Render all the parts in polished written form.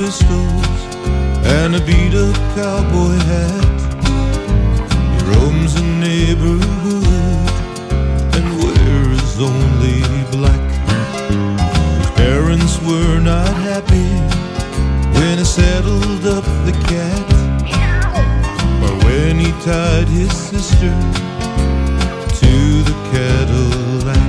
pistols and a beat-up cowboy hat. He roams the neighborhood and wears only black. His parents were not happy when he settled up the cat, or when he tied his sister to the Cadillac.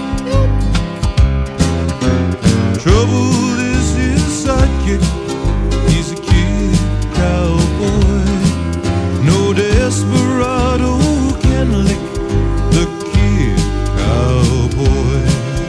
Trouble is his sidekick. He's a kid cowboy. No desperado can lick the kid cowboy.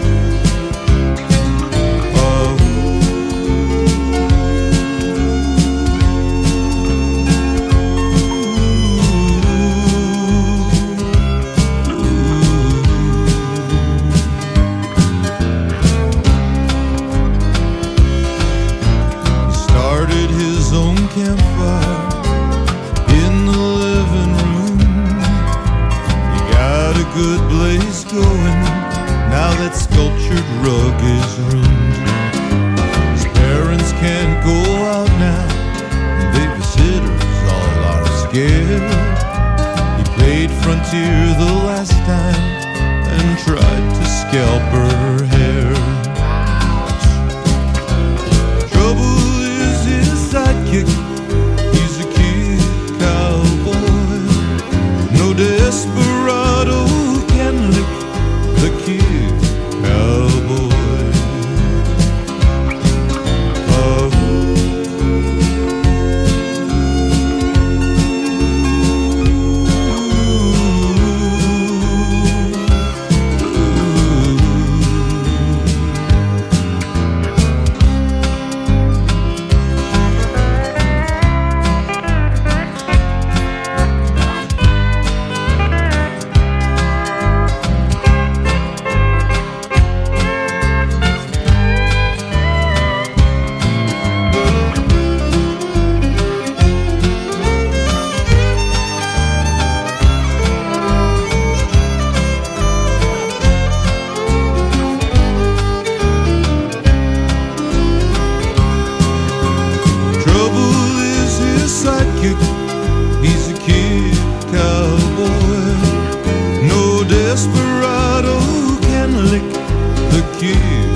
Campfire in the living room. You got a good blaze going. Now that sculptured rug is ruined. His parents can't go out now. Babysitters all are scared. He played frontier the last time and tried to scalp her hair. Trouble is his sidekick. Desperado can lick the kid cowboy. He's a kid cowboy. No desperado can lick the kid